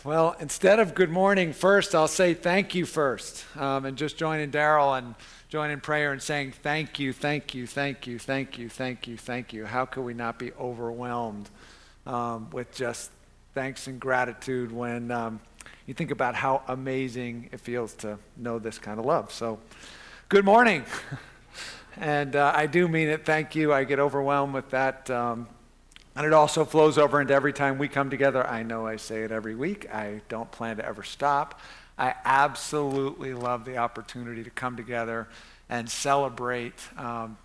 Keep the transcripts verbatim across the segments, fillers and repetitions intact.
Well, instead of good morning first, I'll say thank you first, um, and just join in Daryl and join in prayer and saying thank you, thank you, thank you, thank you, thank you, thank you. How could we not be overwhelmed um, with just thanks and gratitude when um, you think about how amazing it feels to know this kind of love? So, good morning. And uh, I do mean it. Thank you. I get overwhelmed with that. Um, and it also flows over into every time we come together. I know I say it every week. I don't plan to ever stop. I absolutely love the opportunity to come together and celebrate um,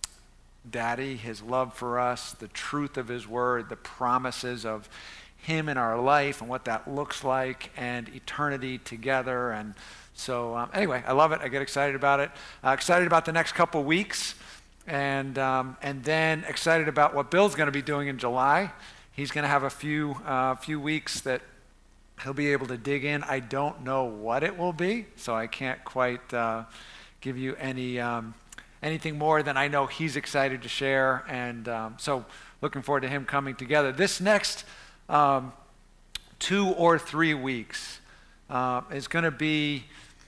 Daddy, his love for us, the truth of his word, the promises of him in our life and what that looks like, and eternity together. And so um, anyway, I love it. I get excited about it. Uh, excited about the next couple weeks. And um, and then excited about what Bill's going to be doing in July. He's going to have a few uh, few weeks that he'll be able to dig in. I don't know what it will be, so I can't quite uh, give you any um, anything more than I know he's excited to share. And um, so looking forward to him coming together. This next um, two or three weeks uh, is going to be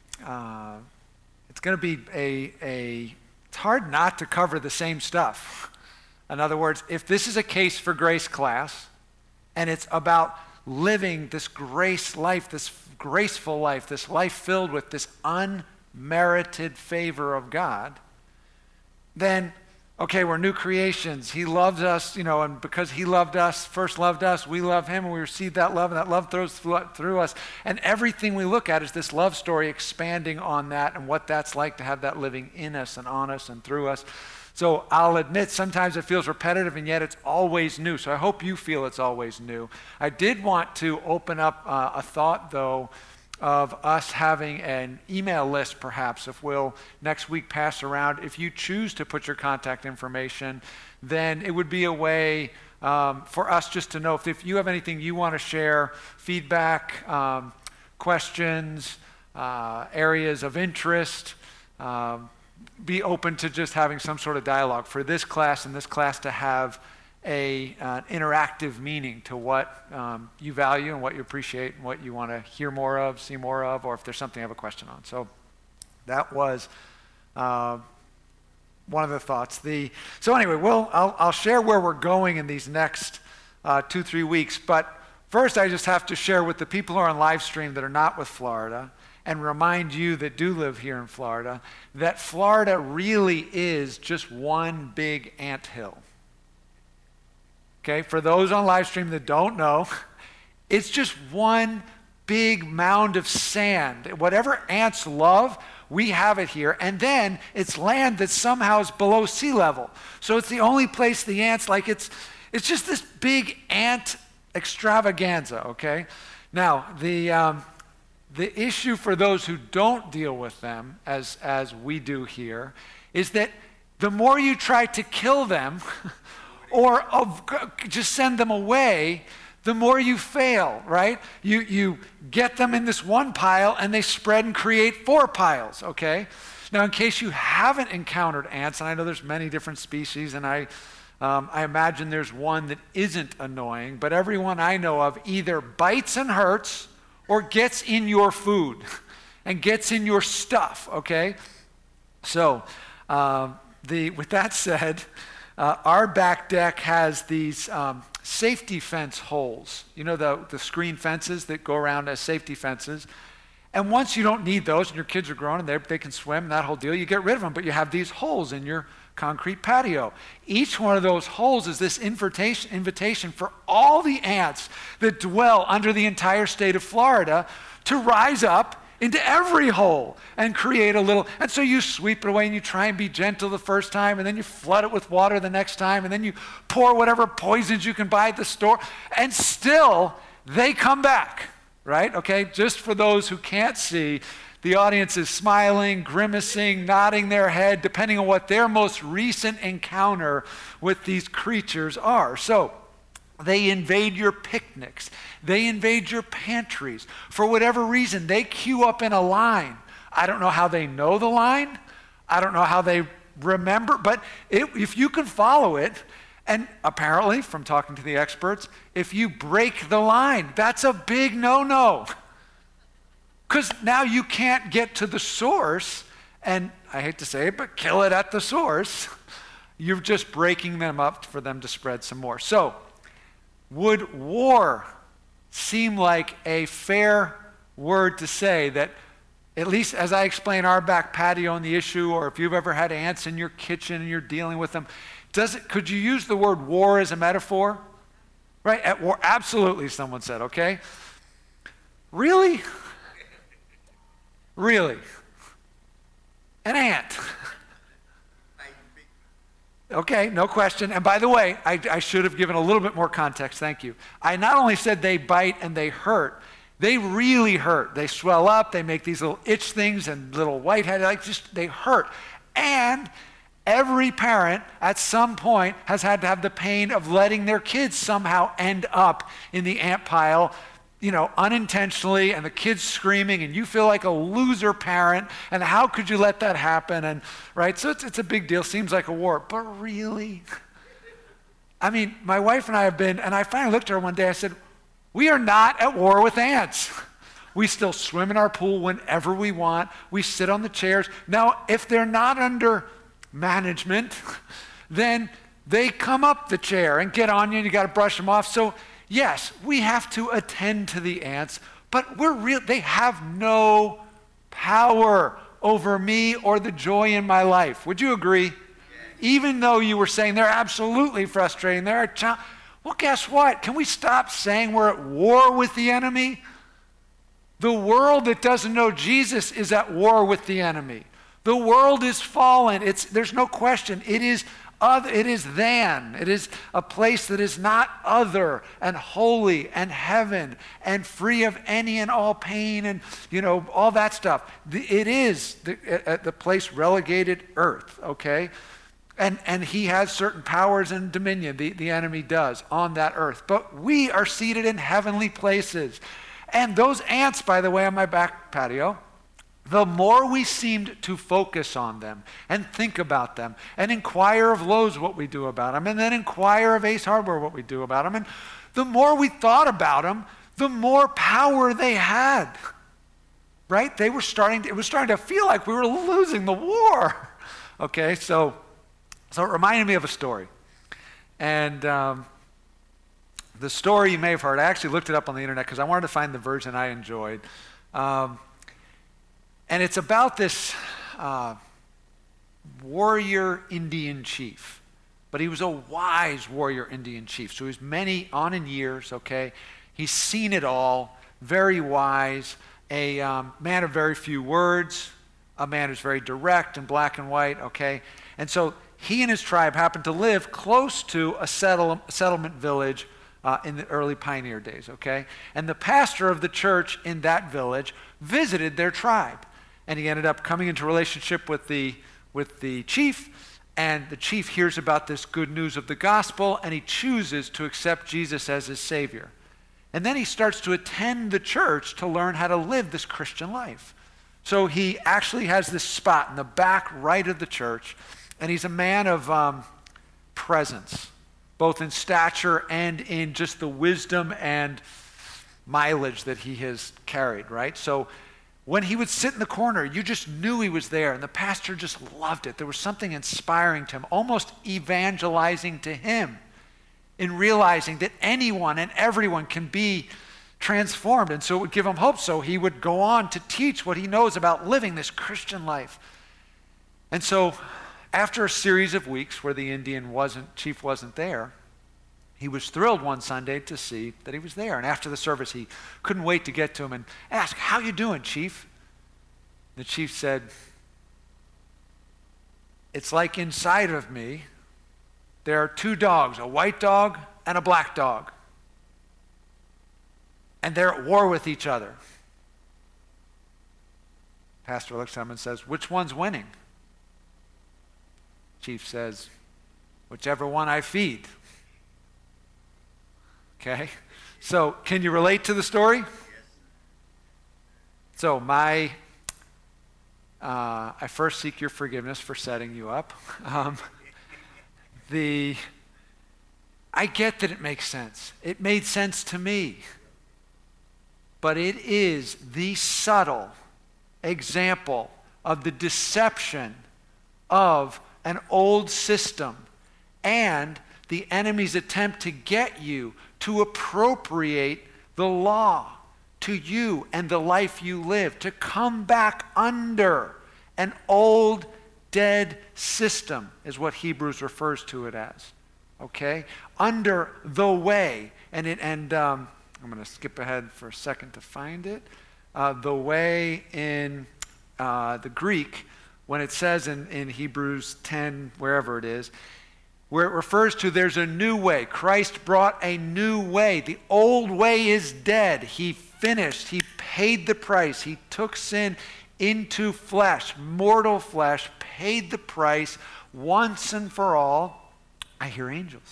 uh, it's going to be a a It's hard not to cover the same stuff. In other words, if this is a case for grace class, and it's about living this grace life, this graceful life, this life filled with this unmerited favor of God, then, okay, we're new creations. He loves us, you know, and because he loved us, first loved us, we love him, and we receive that love, and that love throws through us. And everything we look at is this love story expanding on that and what that's like to have that living in us and on us and through us. So I'll admit sometimes it feels repetitive, and yet it's always new. So I hope you feel it's always new. I did want to open up uh, a thought, though, of us having an email list, perhaps, if we'll next week pass around. If you choose to put your contact information, then it would be a way um, for us just to know if, if you have anything you want to share, feedback, um, questions, uh, areas of interest, um, be open to just having some sort of dialogue for this class and this class to have a uh, interactive meaning to what um, you value and what you appreciate and what you want to hear more of, see more of, or if there's something I have a question on. So that was uh, one of the thoughts. The so anyway, we'll I'll, I'll share where we're going in these next uh, two three weeks. But first, I just have to share with the people who are on live stream that are not with Florida, and remind you that do live here in Florida, that Florida really is just one big anthill. Okay, for those on live stream that don't know, it's just one big mound of sand. Whatever ants love, we have it here. And then it's land that somehow is below sea level. So it's the only place the ants, like it's, it's just this big ant extravaganza, okay? Now, the, um, the issue for those who don't deal with them, as, as we do here, is that the more you try to kill them, or of, just send them away, the more you fail, right? You you get them in this one pile and they spread and create four piles, okay? Now, in case you haven't encountered ants, and I know there's many different species, and I um, I imagine there's one that isn't annoying, but everyone I know of either bites and hurts or gets in your food and gets in your stuff, okay? So, uh, the with that said, Uh, our back deck has these um, safety fence holes. You know, the, the screen fences that go around as safety fences. And once you don't need those and your kids are grown and they can swim and that whole deal, you get rid of them. But you have these holes in your concrete patio. Each one of those holes is this invitation, invitation for all the ants that dwell under the entire state of Florida to rise up into every hole and create a little, and so you sweep it away and you try and be gentle the first time, and then you flood it with water the next time, and then you pour whatever poisons you can buy at the store, and still they come back, right? Okay, just for those who can't see, the audience is smiling, grimacing, nodding their head, depending on what their most recent encounter with these creatures are. So, they invade your picnics. They invade your pantries. For whatever reason, they queue up in a line. I don't know how they know the line. I don't know how they remember, but it, if you can follow it, And apparently, from talking to the experts, if you break the line, that's a big no-no. Because now you can't get to the source, and I hate to say it, but kill it at the source. You're just breaking them up for them to spread some more. So, would war seem like a fair word to say that, at least as I explain our back patio on the issue, or if you've ever had ants in your kitchen and you're dealing with them, does it, could you use the word war as a metaphor? Right? At war, absolutely, someone said, okay? Really? Really? An ant. Okay, no question. And by the way, I, I should have given a little bit more context. Thank you. I not only said they bite and they hurt, they really hurt. They swell up, they make these little itch things and little whitehead, like just, they hurt. And every parent at some point has had to have the pain of letting their kids somehow end up in the ant pile, you know, unintentionally, and the kids screaming, and you feel like a loser parent, and how could you let that happen? And right, so it's, it's a big deal, seems like a war, but really? I mean, my wife and I have been, and I finally looked at her one day, I said, we are not at war with ants. We still swim in our pool whenever we want. We sit on the chairs. Now, if they're not under management, then they come up the chair and get on you and you got to brush them off. So yes, we have to attend to the ants, but we're real, they have no power over me or the joy in my life. Would you agree? Yes. Even though you were saying they're absolutely frustrating, they're a challenge. Well, guess what? Can we stop saying we're at war with the enemy? The world that doesn't know Jesus is at war with the enemy. The world is fallen. It's, there's no question. It is other, it is than. It is a place that is not other and holy and heaven and free of any and all pain and, you know, all that stuff. The, it is the, uh, the place relegated earth, okay? And, and he has certain powers and dominion, the, the enemy does, on that earth. But we are seated in heavenly places. And those ants, by the way, on my back patio, the more we seemed to focus on them and think about them and inquire of Lowe's what we do about them and then inquire of Ace Hardware what we do about them, and the more we thought about them, the more power they had, right? They were starting to, it was starting to feel like we were losing the war, okay? So, so it reminded me of a story. And um, the story you may have heard, I actually looked it up on the internet because I wanted to find the version I enjoyed. Um, And it's about this uh, warrior Indian chief. But he was a wise warrior Indian chief. So he was many on in years, okay? He's seen it all, very wise, a um, man of very few words, a man who's very direct and black and white, okay? And so he and his tribe happened to live close to a settle- settlement village uh, in the early pioneer days, okay? And the pastor of the church in that village visited their tribe. And he ended up coming into relationship with the, with the chief, and the chief hears about this good news of the gospel, and he chooses to accept Jesus as his Savior. And then he starts to attend the church to learn how to live this Christian life. So he actually has this spot in the back right of the church, and he's a man of um, presence, both in stature and in just the wisdom and mileage that he has carried, right? So when he would sit in the corner, you just knew he was there, and the pastor just loved it. There was something inspiring to him, almost evangelizing to him in realizing that anyone and everyone can be transformed, and so it would give him hope. So he would go on to teach what he knows about living this Christian life. And so after a series of weeks where the Indian wasn't, chief wasn't there, he was thrilled one Sunday to see that he was there. And after the service, he couldn't wait to get to him and ask, "How you doing, chief?" The chief said, "It's like inside of me, there are two dogs, a white dog and a black dog. And they're at war with each other." Pastor looks at him and says, "Which one's winning?" Chief says, "Whichever one I feed." Okay, so can you relate to the story? Yes. So my, uh, I first seek your forgiveness for setting you up. Um, the I get that it makes sense. It made sense to me. But it is the subtle example of the deception of an old system and the enemy's attempt to get you to appropriate the law to you and the life you live, to come back under an old, dead system is what Hebrews refers to it as. Okay? Under the way. And, it, and um, I'm going to skip ahead for a second to find it. Uh, the way in uh, the Greek, when it says in, in Hebrews ten, wherever it is, where it refers to there's a new way. Christ brought a new way. The old way is dead. He finished. He paid the price. He took sin into flesh, mortal flesh, paid the price once and for all. I hear angels.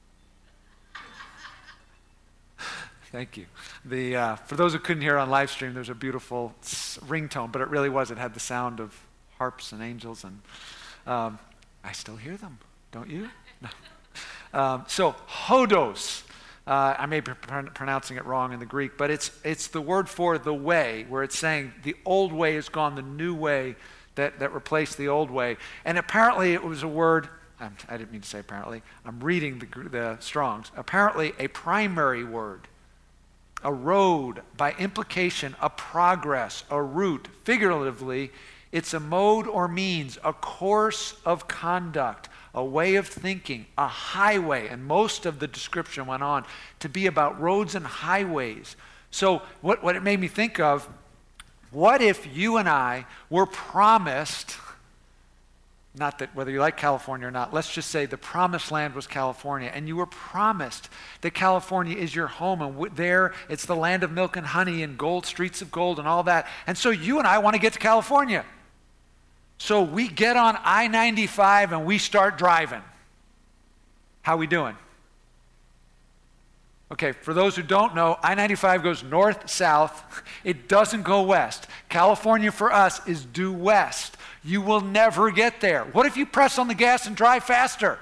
Thank you. The uh, for those who couldn't hear on live stream, there's a beautiful ringtone, but it really was. It had the sound of harps and angels, and um, I still hear them. Don't you? No. Um, so hodos. Uh, I may be pr- pronouncing it wrong in the Greek, but it's it's the word for the way, where it's saying the old way is gone, the new way that, that replaced the old way. And apparently it was a word, I'm, I didn't mean to say apparently, I'm reading the, the Strongs, apparently a primary word, a road, by implication, a progress, a route. Figuratively, it's a mode or means, a course of conduct, a way of thinking, a highway. And most of the description went on to be about roads and highways. So what, what it made me think of, what if you and I were promised, not that whether you like California or not, let's just say the promised land was California, and you were promised that California is your home, and w- there it's the land of milk and honey and gold, streets of gold and all that. And so you and I want to get to California. So we get on I ninety-five and we start driving. How we doing? Okay, for those who don't know, I ninety-five goes north-south. It doesn't go west. California for us is due west. You will never get there. What if you press on the gas and drive faster?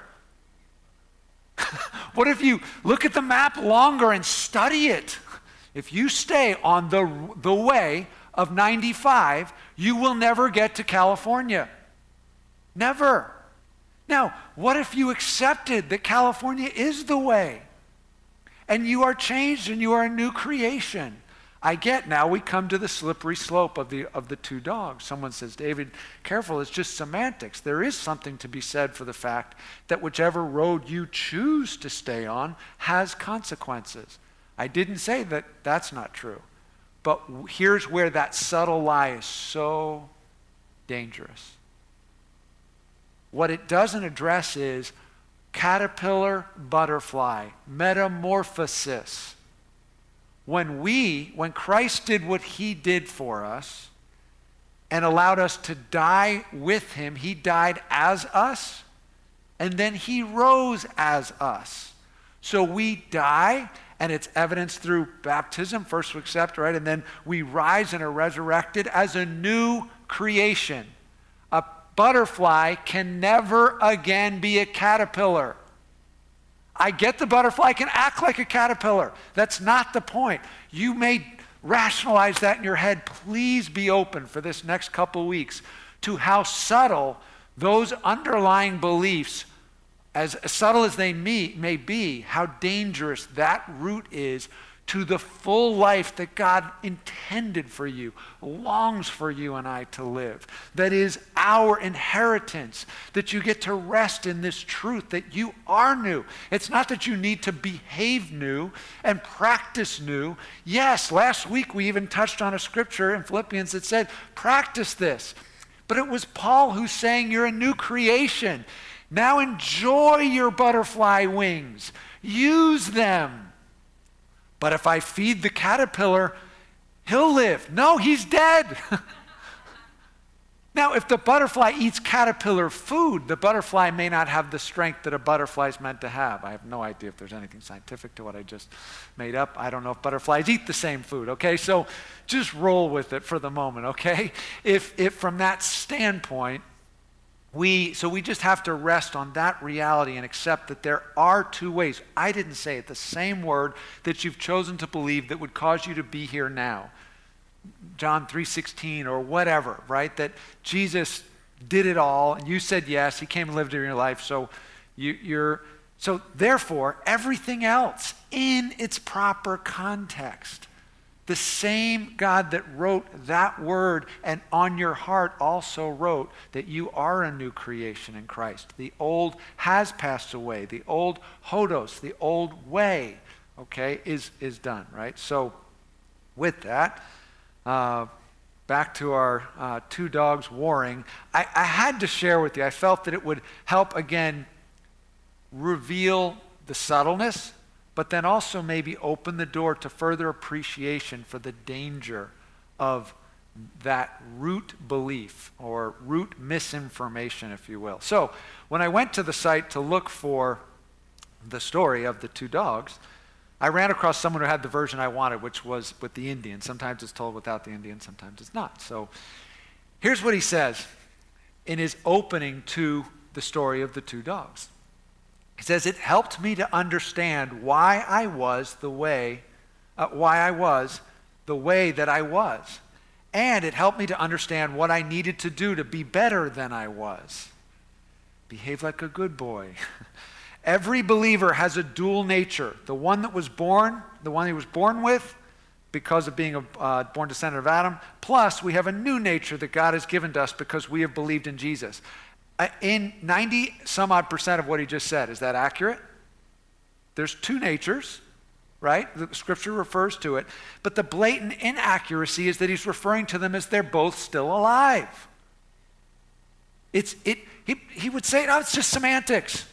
What if you look at the map longer and study it? If you stay on the, the way of ninety-five, you will never get to California. Never. Now, what if you accepted that California is the way? And you are changed and you are a new creation. I get now we come to the slippery slope of the of the two dogs. Someone says, David, careful, it's just semantics. There is something to be said for the fact that whichever road you choose to stay on has consequences. I didn't say that that's not true. But here's where that subtle lie is so dangerous. What it doesn't address is caterpillar, butterfly, metamorphosis. When we, when Christ did what he did for us and allowed us to die with him, he died as us, and then he rose as us. So we die, and it's evidenced through baptism, first to accept, right? And then we rise and are resurrected as a new creation. A butterfly can never again be a caterpillar. I get the butterfly can act like a caterpillar. That's not the point. You may rationalize that in your head. Please be open for this next couple weeks to how subtle those underlying beliefs, as subtle as they may, may be, how dangerous that root is to the full life that God intended for you, longs for you and I to live. That is our inheritance, that you get to rest in this truth that you are new. It's not that you need to behave new and practice new. Yes, last week we even touched on a scripture in Philippians that said, practice this. But it was Paul who's saying you're a new creation. Now enjoy your butterfly wings. Use them. But if I feed the caterpillar, he'll live. No, he's dead. Now, if the butterfly eats caterpillar food, the butterfly may not have the strength that a butterfly is meant to have. I have no idea if there's anything scientific to what I just made up. I don't know if butterflies eat the same food, okay? So just roll with it for the moment, okay? If, if from that standpoint, we, so we just have to rest on that reality and accept that there are two ways. I didn't say it. The same word that you've chosen to believe that would cause you to be here now. John three sixteen or whatever, right? That Jesus did it all, and you said yes. He came and lived in your life. So you, you're, so therefore, everything else in its proper context. The same God that wrote that word and on your heart also wrote that you are a new creation in Christ. The old has passed away. The old hodos, the old way, okay, is, is done, right? So with that, uh, back to our uh, two dogs warring, I, I had to share with you, I felt that it would help again reveal the subtleness, but then also maybe open the door to further appreciation for the danger of that root belief or root misinformation, if you will. So when I went to the site to look for the story of the two dogs, I ran across someone who had the version I wanted, which was with the Indian. Sometimes it's told without the Indian, sometimes it's not. So here's what he says in his opening to the story of the two dogs. He says, it helped me to understand why I was the way, uh, why I was the way that I was. And it helped me to understand what I needed to do to be better than I was. Behave like a good boy. Every believer has a dual nature. The one that was born, the one he was born with, because of being a uh, born descendant of Adam, plus we have a new nature that God has given to us because we have believed in Jesus. In ninety some odd percent of what he just said, is that accurate? There's two natures, right? The scripture refers to it. But the blatant inaccuracy is that he's referring to them as they're both still alive. It's, it, he, he would say, no, it's just semantics.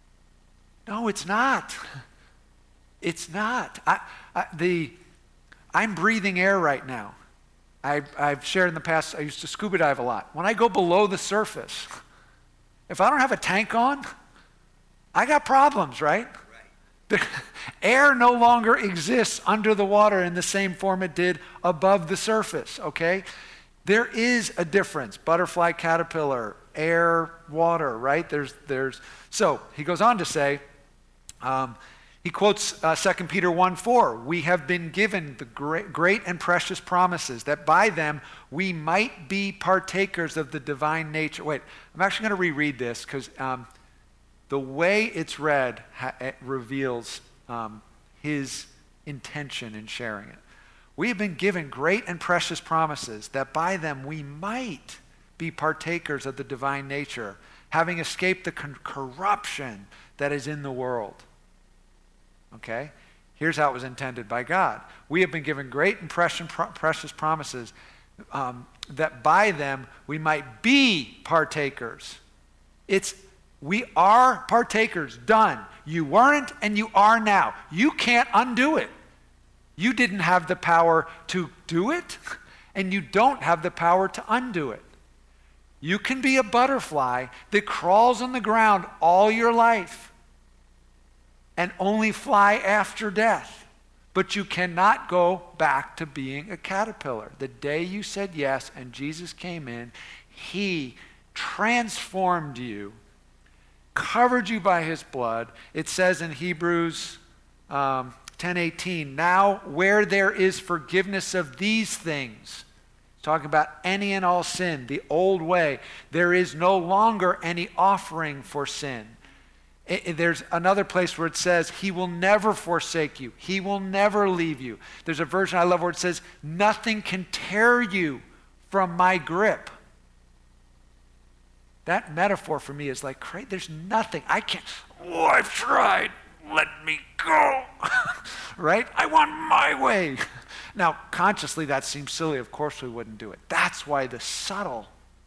No, it's not. It's not. I, I, the, I'm breathing air right now. I, I've shared in the past, I used to scuba dive a lot. When I go below the surface, if I don't have a tank on, I got problems, right? Right. Air no longer exists under the water in the same form it did above the surface, okay? There is a difference. Butterfly, caterpillar, air, water, right? There's, there's. So he goes on to say, um, he quotes uh, Second Peter one four, we have been given the great, great and precious promises that by them we might be partakers of the divine nature. Wait, I'm actually going to reread this because um, the way it's read ha- it reveals um, his intention in sharing it. We have been given great and precious promises that by them we might be partakers of the divine nature, having escaped the con- corruption that is in the world. Okay? Here's how it was intended by God. We have been given great and precious promises um, that by them we might be partakers. It's, we are partakers, done. You weren't and you are now. You can't undo it. You didn't have the power to do it, and you don't have the power to undo it. You can be a butterfly that crawls on the ground all your life and only fly after death. But you cannot go back to being a caterpillar. The day you said yes and Jesus came in, he transformed you, covered you by his blood. It says in Hebrews um, ten eighteen, now where there is forgiveness of these things, talking about any and all sin, the old way, there is no longer any offering for sin. It, there's another place where it says, he will never forsake you. He will never leave you. There's a version I love where it says, nothing can tear you from my grip. That metaphor for me is like, great, there's nothing. I can't, oh, I've tried. Let me go. Right? I want my way. Now, consciously, that seems silly. Of course we wouldn't do it. That's why the subtle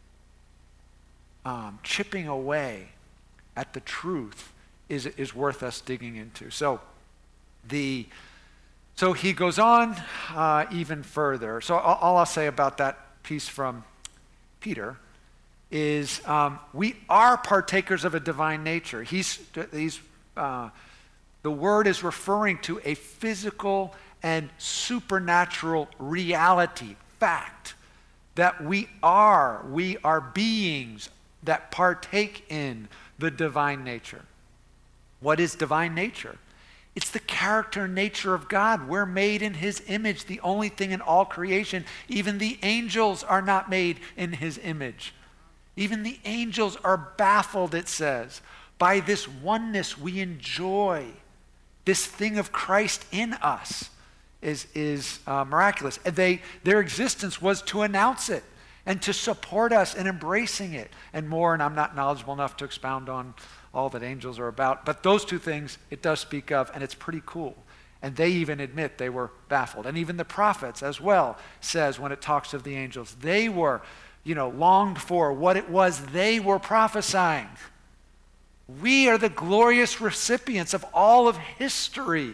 um, chipping away at the truth is, is worth us digging into. So the so he goes on uh, even further. So all, all I'll say about that piece from Peter is um, we are partakers of a divine nature. He's, he's uh, the word is referring to a physical and supernatural reality, fact, that we are, we are beings that partake in the divine nature. What is divine nature? It's the character and nature of God. We're made in his image, the only thing in all creation. Even the angels are not made in his image. Even the angels are baffled, it says, by this oneness we enjoy. This thing of Christ in us is, is uh, miraculous. And they, their existence was to announce it and to support us in embracing it and more. And I'm not knowledgeable enough to expound on all that angels are about. But those two things it does speak of, and it's pretty cool. And they even admit they were baffled. And even the prophets as well says when it talks of the angels, they were, you know, longed for what it was they were prophesying. We are the glorious recipients of all of history.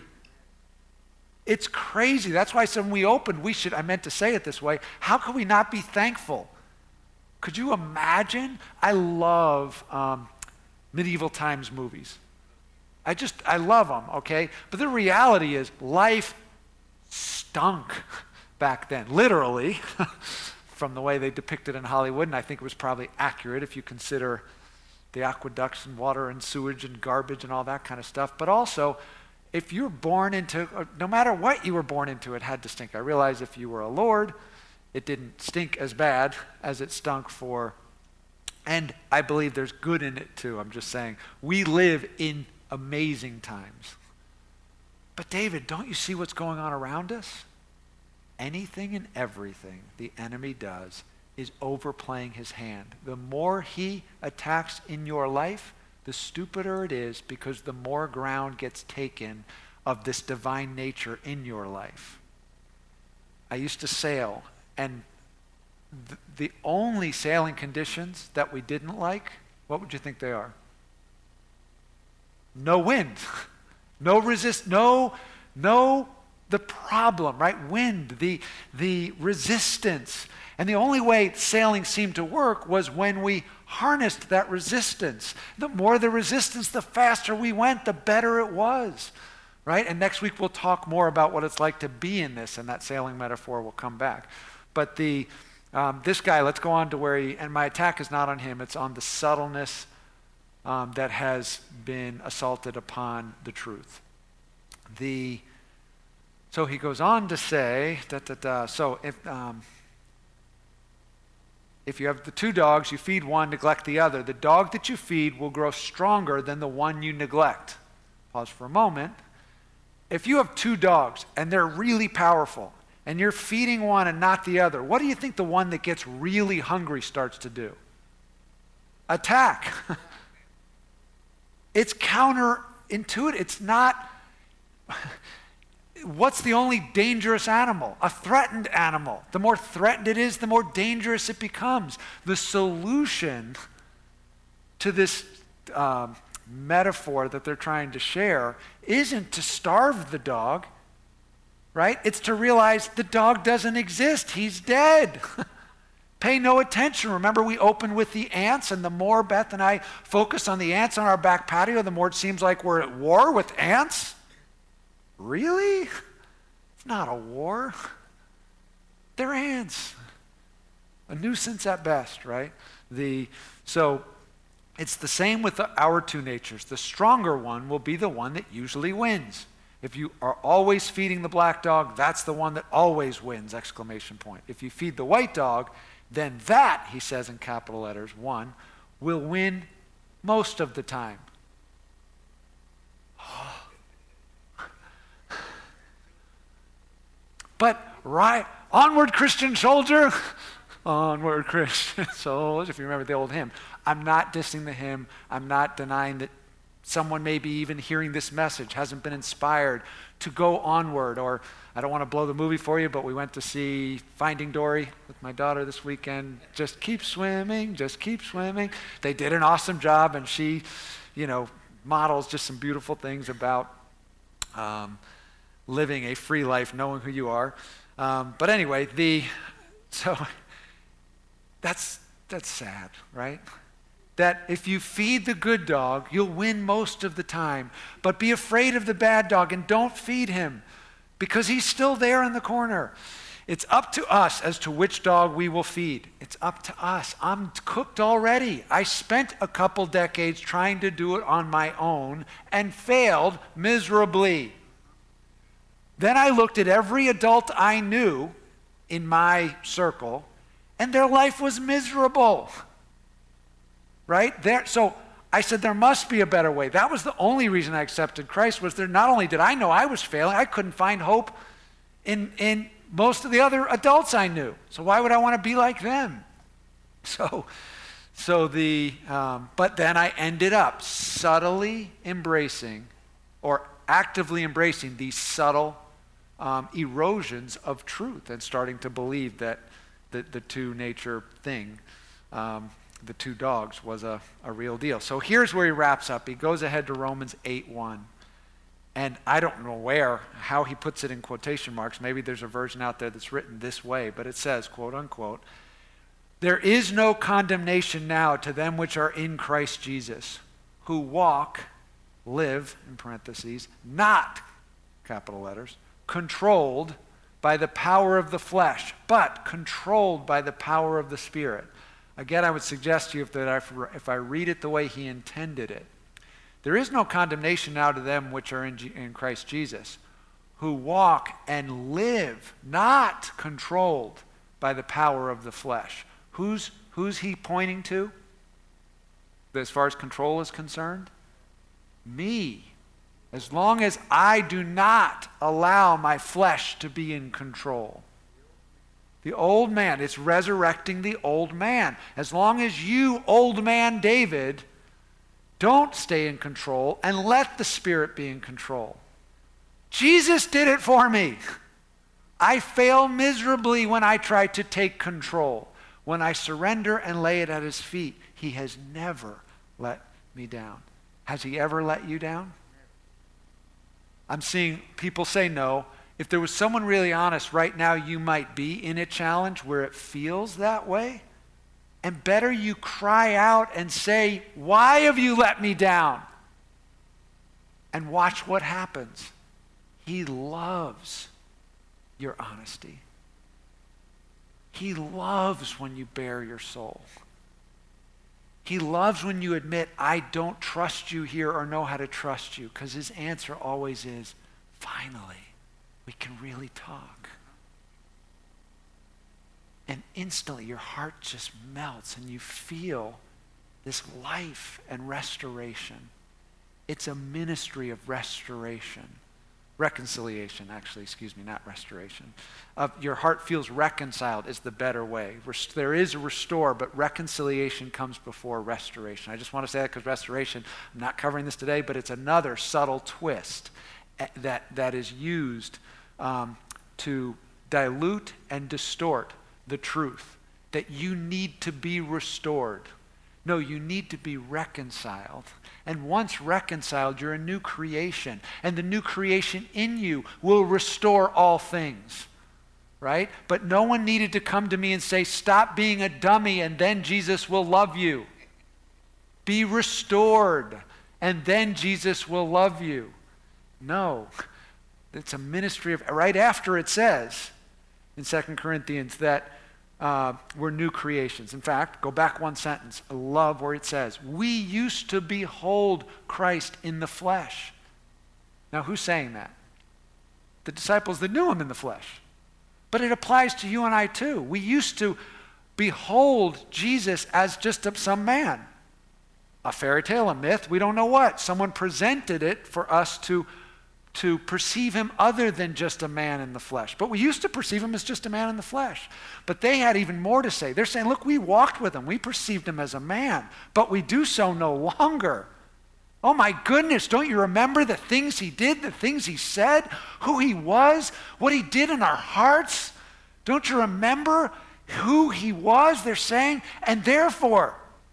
It's crazy. That's why I said when we opened, we should, I meant to say it this way, how could we not be thankful? Could you imagine? I love um, medieval times movies. I just, I love them, okay? But the reality is life stunk back then, literally, from the way they depicted in Hollywood, and I think it was probably accurate if you consider the aqueducts and water and sewage and garbage and all that kind of stuff. But also, if you're born into, no matter what you were born into, it had to stink. I realize if you were a lord, it didn't stink as bad as it stunk for, and I believe there's good in it too. I'm just saying, we live in amazing times. But David, don't you see what's going on around us? Anything and everything the enemy does is overplaying his hand. The more he attacks in your life, the stupider it is, because the more ground gets taken of this divine nature in your life. I used to sail, and th- the only sailing conditions that we didn't like, what would you think they are? No wind, no resist, no, no, the problem, right? Wind, the, the resistance. And the only way sailing seemed to work was when we harnessed that resistance. The more the resistance, the faster we went, the better it was, right? And next week we'll talk more about what it's like to be in this, and that sailing metaphor will come back. But the um, this guy, let's go on to where he, and my attack is not on him, it's on the subtleness um, that has been assaulted upon the truth. The So he goes on to say, da, da, da, so if... Um, If you have the two dogs, you feed one, neglect the other. The dog that you feed will grow stronger than the one you neglect. Pause for a moment. If you have two dogs and they're really powerful and you're feeding one and not the other, what do you think the one that gets really hungry starts to do? Attack. It's counterintuitive. It's not... What's the only dangerous animal? A threatened animal. The more threatened it is, the more dangerous it becomes. The solution to this um, metaphor that they're trying to share isn't to starve the dog, right? It's to realize the dog doesn't exist. He's dead. Pay no attention. Remember, we opened with the ants, and the more Beth and I focus on the ants on our back patio, the more it seems like we're at war with ants. Really? It's not a war. They're ants. A nuisance at best, right? The so it's the same with the, our two natures. The stronger one will be the one that usually wins. If you are always feeding the black dog, that's the one that always wins, exclamation point. If you feed the white dog, then that, he says in capital letters, one, will win most of the time. But right, onward Christian soldier, onward Christian soldier, if you remember the old hymn. I'm not dissing the hymn. I'm not denying that someone maybe even hearing this message hasn't been inspired to go onward. Or I don't want to blow the movie for you, but we went to see Finding Dory with my daughter this weekend. Just keep swimming, just keep swimming. They did an awesome job, and she, you know, models just some beautiful things about um, living a free life, knowing who you are. Um, but anyway, the so that's that's sad, right? That if you feed the good dog, you'll win most of the time. But be afraid of the bad dog and don't feed him, because he's still there in the corner. It's up to us as to which dog we will feed. It's up to us. I'm cooked already. I spent a couple decades trying to do it on my own and failed miserably. Then I looked at every adult I knew in my circle, and their life was miserable. Right? There, so I said, there must be a better way. That was the only reason I accepted Christ, was there not only did I know I was failing, I couldn't find hope in in most of the other adults I knew. So why would I want to be like them? So, so the, um, but then I ended up subtly embracing or actively embracing these subtle um, erosions of truth and starting to believe that the, the two nature thing, um, the two dogs, was a, a real deal. So here's where he wraps up. He goes ahead to Romans eight one. And I don't know where, how he puts it in quotation marks. Maybe there's a version out there that's written this way, but it says, quote unquote, "There is no condemnation now to them which are in Christ Jesus, who walk, live," in parentheses, "not," capital letters, "controlled by the power of the flesh, but controlled by the power of the Spirit." Again, I would suggest to you if, that if I read it the way he intended it, there is no condemnation now to them which are in, G- in Christ Jesus, who walk and live, not controlled by the power of the flesh. Who's, who's he pointing to as far as control is concerned? Me. As long as I do not allow my flesh to be in control. The old man, it's resurrecting the old man. As long as you, old man David, don't stay in control and let the Spirit be in control. Jesus did it for me. I fail miserably when I try to take control. When I surrender and lay it at his feet, he has never let me down. Has he ever let you down? I'm seeing people say no. If there was someone really honest right now, you might be in a challenge where it feels that way. And better you cry out and say, "Why have you let me down?" And watch what happens. He loves your honesty. He loves when you bare your soul. He loves when you admit, "I don't trust you here or know how to trust you," because his answer always is, "Finally, we can really talk." And instantly your heart just melts and you feel this life and restoration. It's a ministry of restoration. Reconciliation, actually, excuse me, not restoration. Uh, your heart feels reconciled is the better way. Rest- there is a restore, but reconciliation comes before restoration. I just want to say that because restoration, I'm not covering this today, but it's another subtle twist that, that is used um, to dilute and distort the truth that you need to be restored. No, you need to be reconciled. And once reconciled, you're a new creation. And the new creation in you will restore all things. Right? But no one needed to come to me and say, "Stop being a dummy and then Jesus will love you." Be restored and then Jesus will love you. No. It's a ministry of, right after it says in Second Corinthians that Uh, we're new creations. In fact, go back one sentence. I love where it says, "We used to behold Christ in the flesh." Now, who's saying that? The disciples that knew him in the flesh. But it applies to you and I too. We used to behold Jesus as just a, some man. A fairy tale, a myth, we don't know what. Someone presented it for us to to perceive him other than just a man in the flesh. But we used to perceive him as just a man in the flesh. But they had even more to say. They're saying, "Look, we walked with him. We perceived him as a man, but we do so no longer." Oh my goodness, don't you remember the things he did, the things he said, who he was, what he did in our hearts? Don't you remember who he was? They're saying, and therefore,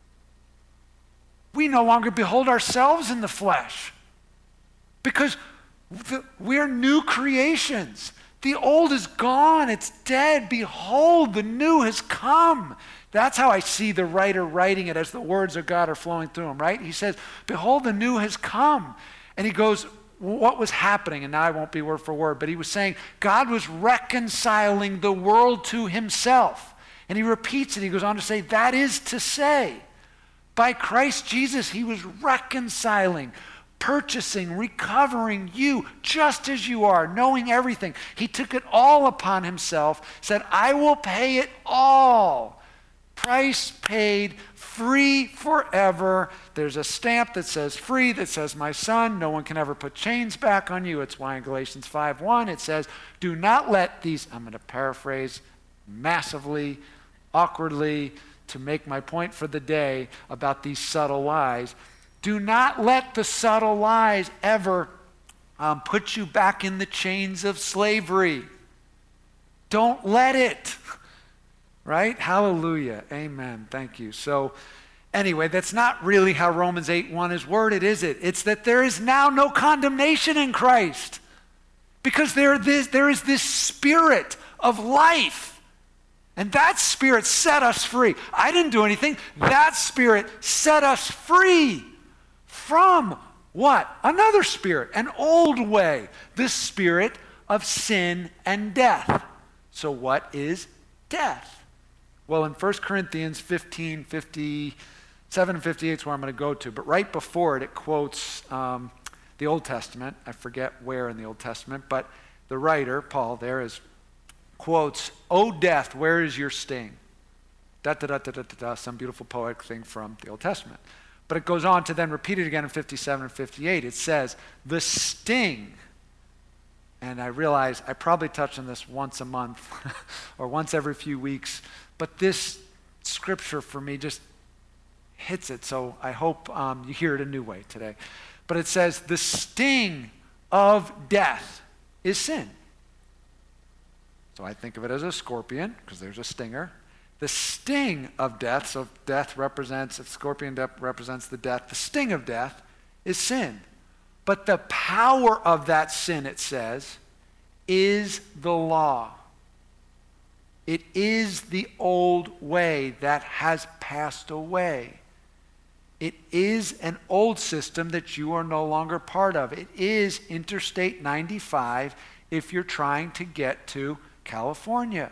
we no longer behold ourselves in the flesh because we're new creations. The old is gone. It's dead. Behold, the new has come. That's how I see the writer writing it as the words of God are flowing through him, right? He says, "Behold, the new has come." And he goes, what was happening, and now I won't be word for word, but he was saying God was reconciling the world to himself. And he repeats it. He goes on to say, that is to say, by Christ Jesus, he was reconciling, purchasing, recovering you just as you are, knowing everything. He took it all upon himself, said, I will pay it all. Price paid, free forever. There's a stamp that says free, that says my son. No one can ever put chains back on you. It's why in Galatians five one it says, do not let these, I'm going to paraphrase massively, awkwardly, to make my point for the day about these subtle lies. Do not let the subtle lies ever um, put you back in the chains of slavery. Don't let it. Right? Hallelujah. Amen. Thank you. So anyway, that's not really how Romans eight one is worded, is it? It's that there is now no condemnation in Christ because there, this, there is this spirit of life. And that spirit set us free. I didn't do anything. That spirit set us free from what? Another spirit, an old way, the spirit of sin and death. So what is death? Well, in First Corinthians fifteen, fifty-seven and fifty-eight is where I'm going to go to. But right before it, it quotes um, the Old Testament. I forget where in the Old Testament, but the writer, Paul, there is quotes, O death, where is your sting? Da, da, da, da, da, da, da, some beautiful poetic thing from the Old Testament. But it goes on to then repeat it again in fifty-seven and fifty-eight. It says, the sting, and I realize I probably touch on this once a month or once every few weeks, but this scripture for me just hits it, so I hope um, you hear it a new way today. But it says, the sting of death is sin. So I think of it as a scorpion, because there's a stinger. The sting of death, so death represents, if scorpion death represents the death, the sting of death is sin. But the power of that sin, it says, is the law. It is the old way that has passed away. It is an old system that you are no longer part of. It is Interstate ninety-five if you're trying to get to California.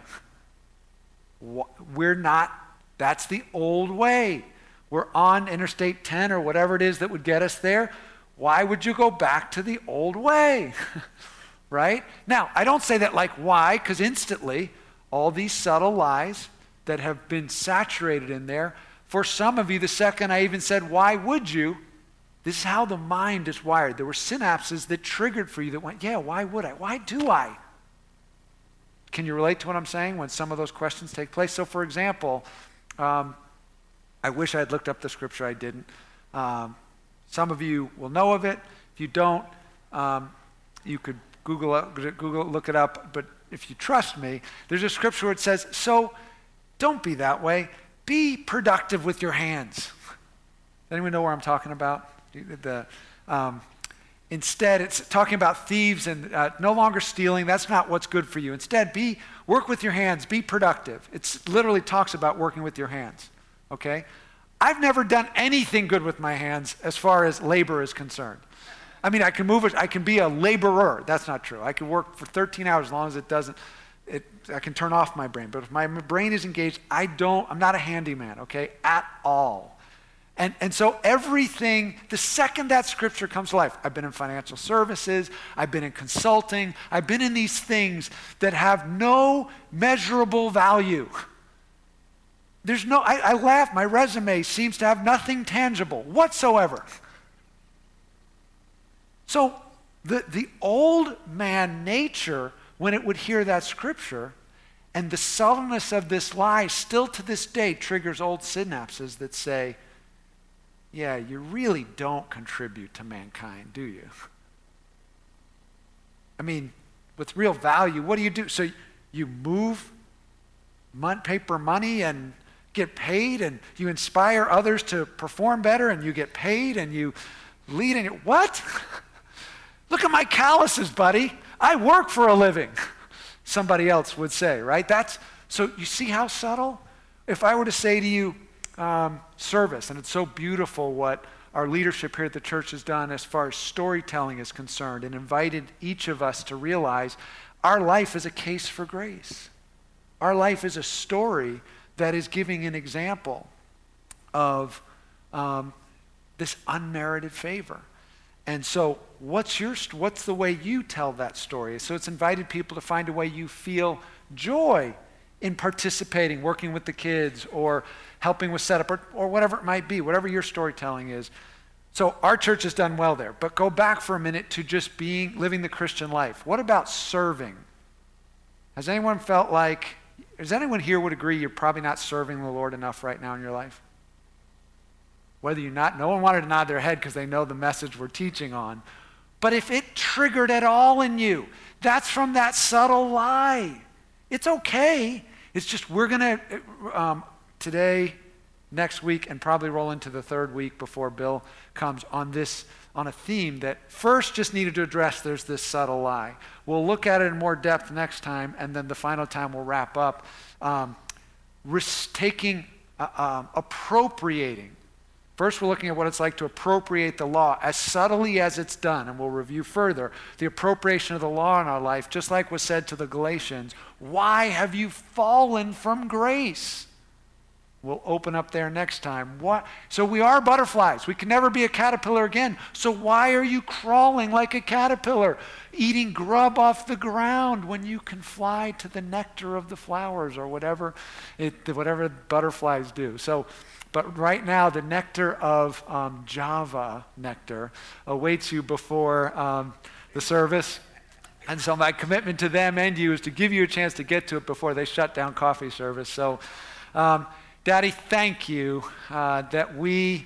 We're not, that's the old way. We're on Interstate ten or whatever it is that would get us there. Why would you go back to the old way? Right? Now, I don't say that like why, because instantly, all these subtle lies that have been saturated in there, for some of you, the second I even said, why would you? This is how the mind is wired. There were synapses that triggered for you that went, yeah, why would I? Why do I? Can you relate to what I'm saying when some of those questions take place? So for example, um, I wish I had looked up the scripture, I didn't. Um, some of you will know of it. If you don't, um, you could Google it, Google, look it up, but if you trust me, there's a scripture where it says, so don't be that way. Be productive with your hands. Anyone know where I'm talking about? The, um, instead, it's talking about thieves and uh, no longer stealing. That's not what's good for you. Instead, be work with your hands. Be productive. It literally talks about working with your hands. Okay? I've never done anything good with my hands as far as labor is concerned. I mean, I can move it. I can be a laborer. That's not true. I can work for thirteen hours as long as it doesn't. It, I can turn off my brain. But if my brain is engaged, I don't. I'm not a handyman. Okay, at all. And and so everything. The second that scripture comes to life, I've been in financial services. I've been in consulting. I've been in these things that have no measurable value. There's no. I, I laugh. My resume seems to have nothing tangible whatsoever. So the, the old man nature, when it would hear that scripture, and the subtleness of this lie still to this day triggers old synapses that say, yeah, you really don't contribute to mankind, do you? I mean, with real value, what do you do? So you move mon- paper money and get paid, and you inspire others to perform better, and you get paid, and you lead in it. What? Look at my calluses, buddy. I work for a living, somebody else would say, right? That's so you see how subtle? If I were to say to you, um, service, and it's so beautiful what our leadership here at the church has done as far as storytelling is concerned, and invited each of us to realize our life is a case for grace. Our life is a story that is giving an example of um, this unmerited favor. And so what's your what's the way you tell that story? So it's invited people to find a way you feel joy in participating, working with the kids, or helping with setup, or, or whatever it might be, whatever your storytelling is. So our church has done well there. But go back for a minute to just being, living the Christian life. What about serving? Has anyone felt like, does anyone here would agree you're probably not serving the Lord enough right now in your life? Whether you're not, no one wanted to nod their head because they know the message we're teaching on. But if it triggered at all in you, that's from that subtle lie. It's okay. It's just we're going to, um, today, next week, and probably roll into the third week before Bill comes on this, on a theme that first just needed to address. There's this subtle lie. We'll look at it in more depth next time, and then the final time we'll wrap up. Um, risk taking, uh, um, appropriating. First, we're looking at what it's like to appropriate the law as subtly as it's done, and we'll review further the appropriation of the law in our life, just like was said to the Galatians. Why have you fallen from grace? We'll open up there next time. What? So we are butterflies. We can never be a caterpillar again. So why are you crawling like a caterpillar, eating grub off the ground when you can fly to the nectar of the flowers, or whatever it, whatever butterflies do? So. But right now, the nectar of um, Java nectar awaits you before um, the service. And so my commitment to them and you is to give you a chance to get to it before they shut down coffee service. So, um, Daddy, thank you uh, that we,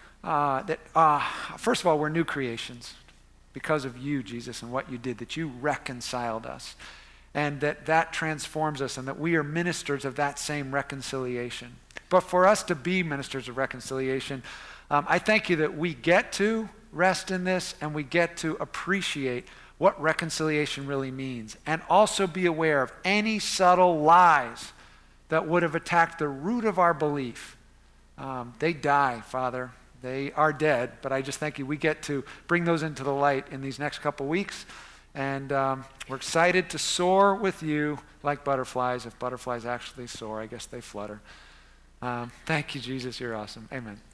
uh, that uh, first of all, we're new creations because of you, Jesus, and what you did, that you reconciled us. And that that transforms us, and that we are ministers of that same reconciliation. But for us to be ministers of reconciliation, um, I thank you that we get to rest in this, and we get to appreciate what reconciliation really means, and also be aware of any subtle lies that would have attacked the root of our belief. Um, they die, Father. They are dead, but I just thank you we get to bring those into the light in these next couple weeks. And um, we're excited to soar with you like butterflies. If butterflies actually soar, I guess they flutter. Um, thank you, Jesus. You're awesome. Amen.